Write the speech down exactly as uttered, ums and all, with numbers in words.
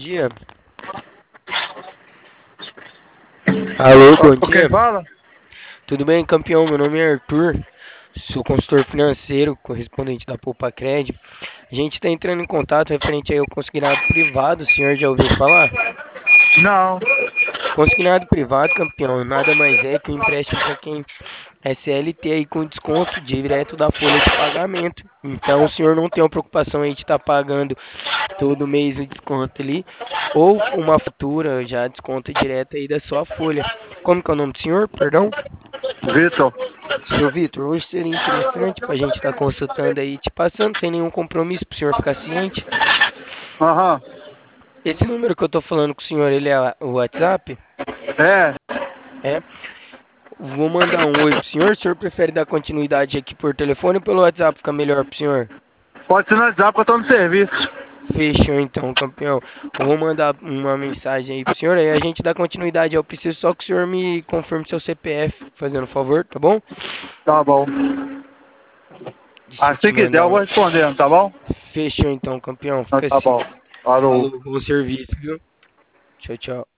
dia. Alô, bom Com quem dia. fala? Tudo bem, campeão? Meu nome é Arthur. Sou consultor financeiro, correspondente da Poupa Cred. A gente está entrando em contato referente aí ao consignado privado. O senhor já ouviu falar? Não. Consignado privado, campeão, nada mais é que um empréstimo para quem é C L T aí com desconto direto da folha de pagamento. Então o senhor não tem uma preocupação aí de estar pagando todo mês o desconto ali, ou uma fatura já desconta direto aí da sua folha. Como que é o nome do senhor? Perdão? Vitor. Seu Vitor, hoje seria interessante para a gente estar consultando aí, te passando sem nenhum compromisso para o senhor ficar ciente. Aham. Esse número que eu tô falando com o senhor, ele é o WhatsApp? É. É. Vou mandar um oi pro senhor. O senhor prefere dar continuidade aqui por telefone ou pelo WhatsApp? Fica melhor pro senhor? Pode ser no WhatsApp que eu tô no serviço. Fechou então, campeão. Eu vou mandar uma mensagem aí pro senhor. Aí a gente dá continuidade. Eu preciso só que o senhor me confirme seu C P F, fazendo um favor, tá bom? Tá bom. Deixa eu te Assim que der mandar eu vou um. respondendo, tá bom? Fechou então, campeão. Então Fica tá assim. bom. Parou. Falou, bom serviço, viu? Tchau, tchau.